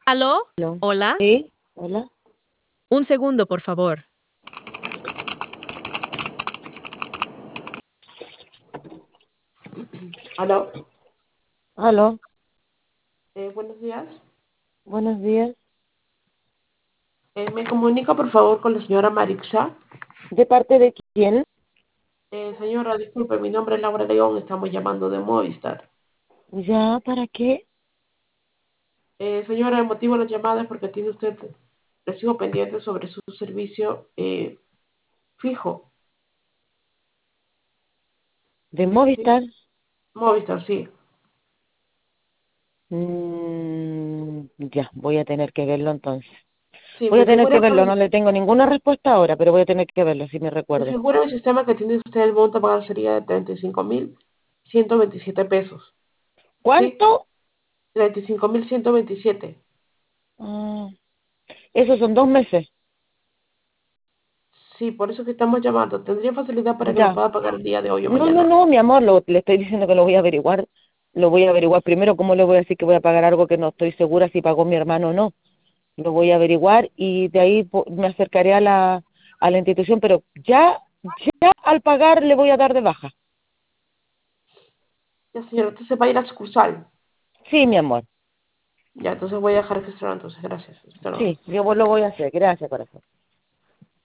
¿Aló? Aló. ¿Hola? Sí, hola. Un segundo, por favor. Aló, Aló. buenos días. Buenos días. Me comunica por favor con la señora Marixa. ¿De parte de quién? Señora, disculpe, mi nombre es Laura León, estamos llamando de Movistar. ¿Ya? ¿Para qué? Señora, el motivo de la llamada es porque tiene usted recibo pendiente sobre su servicio fijo. ¿De ¿Sí? Movistar? Movistar, sí. Ya, voy a tener que verlo entonces. Sí, Voy me a tener que figura, verlo, no le tengo ninguna respuesta ahora, pero voy a tener que verlo, si me me recuerdo. figura el sistema que tiene usted el monto a pagar sería de 35.127 pesos. ¿Sí? ¿Cuánto? 35.127. Ah, esos son 2 meses. Sí, por eso que estamos llamando. ¿Tendría facilidad para que lo Ya. pueda pagar el día de hoy o No, no, mañana? no, mi amor, le estoy diciendo que lo voy a averiguar. Lo voy a averiguar primero. ¿Cómo le voy a decir que voy a pagar algo que no estoy segura si pagó mi hermano o no? Lo voy a averiguar y de ahí me acercaré a la institución, pero ya al pagar le voy a dar de baja. Ya, señora, entonces va a ir a la sucursal. Sí, mi amor, Ya, entonces voy a dejar registrado, entonces, gracias. Hasta luego. sí, yo lo voy a hacer, gracias, corazón.